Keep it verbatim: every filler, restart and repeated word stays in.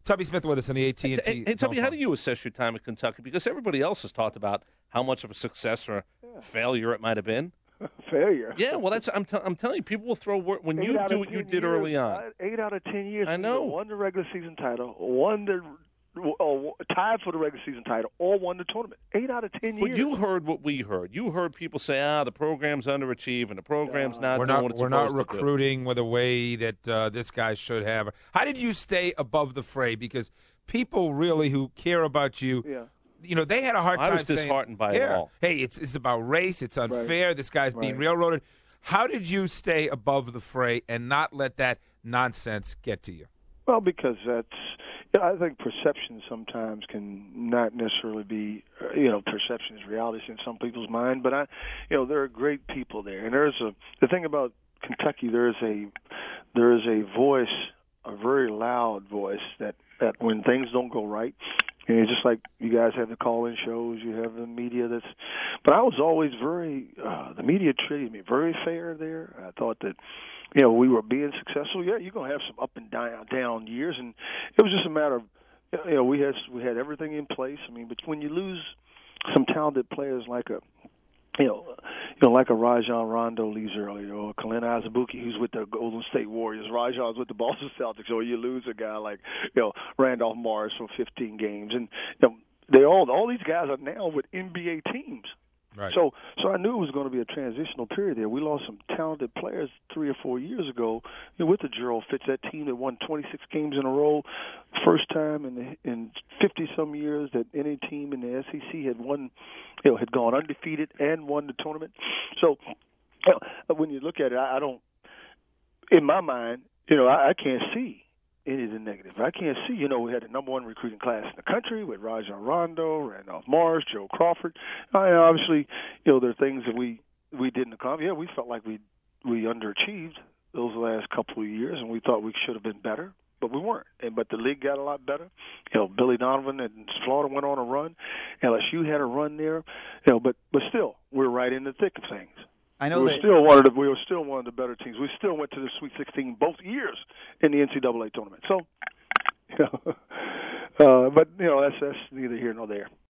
Tubby Smith with us on the A T and T. Hey, hey Tubby, how do you assess your time at Kentucky? Because everybody else has talked about how much of a success or Yeah. failure it might have been. Failure. Yeah, well, that's I'm, t- I'm telling you, people will throw word when Eight you out do of what you ten did years, early on. uh, Eight out of ten years. I we know. Won the regular season title, won the uh, tied for the regular season title, or won the tournament. Eight out of ten years. But you heard what we heard. You heard people say, "Ah, the program's underachieved and the program's Uh, not We're doing not what it's we're not supposed to do." recruiting with a way that uh, this guy should have. How did you stay above the fray? Because people really who care about you, Yeah. you know, they had a hard I time was disheartened saying, by it yeah, all. hey, it's it's about race. It's unfair. This guy's being Right. railroaded. How did you stay above the fray and not let that nonsense get to you? Well, because that's, you know, I think perception sometimes can not necessarily be, uh, you know, perception is reality in some people's mind. But I, you know, there are great people there, and there's a the thing about Kentucky. There is a there is a voice, a very loud voice that that when things don't go right. And it's just like you guys have the call-in shows, you have the media that's. But I was always very. Uh, the media treated me very fair there. I thought that, you know, we were being successful. Yeah, you're gonna have some up and down down years, and it was just a matter of, you know, we had we had everything in place. I mean, but when you lose some talented players like a, you know, you know, like a Rajon Rondo leaves early, or Kalin Azubuike, who's with the Golden State Warriors. Rajon's with the Boston Celtics, or you lose a guy like, you know, Randolph Morris for fifteen games, and you know, they all all these guys are now with N B A teams. Right. So, so I knew it was going to be a transitional period there. We lost some talented players three or four years ago, you know, with the Gerald Fitz, that team that won twenty-six games in a row, first time in the, in fifty some years that any team in the S E C had won, you know, had gone undefeated and won the tournament. So, you know, when you look at it, I, I don't, in my mind, you know, I, I can't see any of the negative. I can't see, you know, we had the number one recruiting class in the country with Rajon Rondo, Randolph Morris, Joe Crawford. I, obviously, you know, there are things that we, we didn't accomplish. Yeah, we felt like we we underachieved those last couple of years, and we thought we should have been better, but we weren't. And but the league got a lot better. You know, Billy Donovan and Florida went on a run. L S U had a run there. You know, but but still, we're right in the thick of things. I know we were that still one of the, we were still one of the better teams. We still went to the Sweet sixteen both years in the N C double A tournament. So, you know, uh, but you know that's that's neither here nor there.